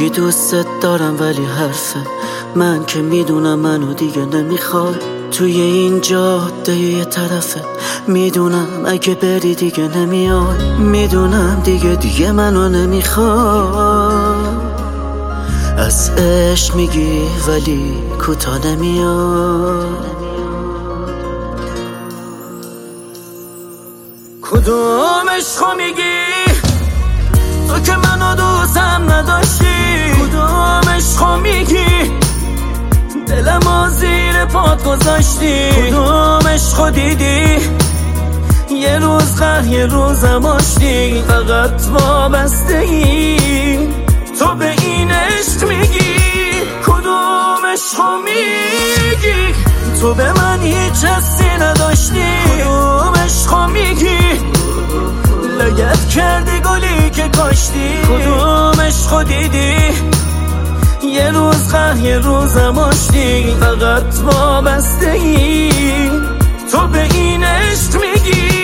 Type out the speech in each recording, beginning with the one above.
میگی دوستت دارم ولی حرفه من که میدونم منو دیگه نمیخوای. توی این جاده یه طرفه میدونم اگه بری دیگه نمیای. میدونم دیگه منو نمیخوای. از عشق میگی ولی کوتا نمیای. کدوم عشقو میگی تو که منو دوستم نداشتی؟ کدوم عشقو میگی دلمو زیر پات گذاشتی؟ کدوم عشقو دیدی یه روز قهر یه روزم آشتی؟ فقط وابستگی تو به این عشق میگی. کدوم عشقو میگی تو به من هیچ حسی نداشتی؟ کدوم عشقو میگی لگد کردی گلی که کاشتی؟ کدوم عشقو دیدی یه روز قهر یه روزم آشتی؟ فقط وابستگی تو به این عشق میگی.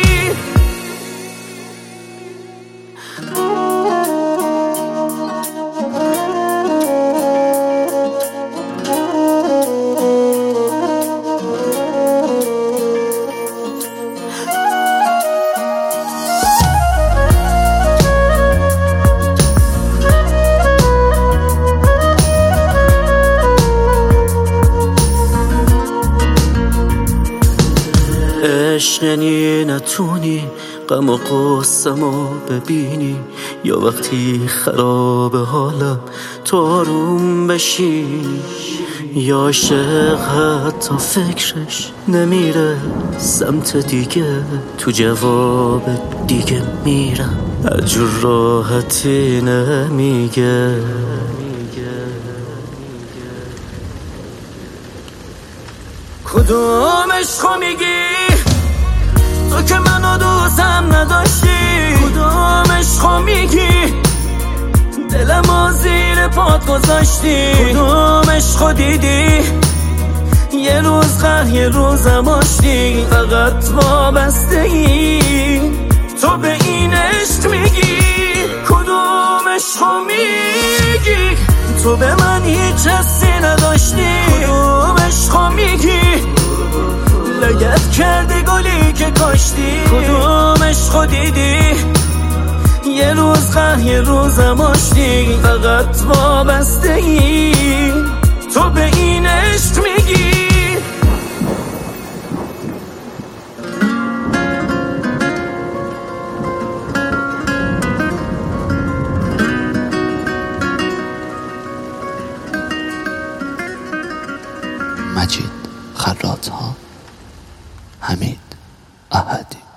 عشق یعنی نتونی غم و غصه‌مو ببینی، یا وقتی خراب حالم تو آروم بشینی، یا عاشق حتی فکرش نمیره سمت دیگه، تو جواب دیگه میرم هرجور راحتی نمیگه. کدوم عشقو میگی تو که منو دوستم نداشتی؟ کدوم عشقو میگی دلمو زیر پات گذاشتی؟ کدوم عشقو دیدی یه روز قهر یه روزم آشتی؟ فقط وابستگی تو به این عشق میگی. کدوم عشقو میگی تو به من هیچ حسی نداشتی؟ کدوم عشقو میگی لگد کردی گلی که کاشتی؟ کدوم عشقو دیدی یه روز قهر یه روزم آشتی؟ فقط وابستگی تو به این عشق میگی. مجید خراط‌ها، حمید احدی.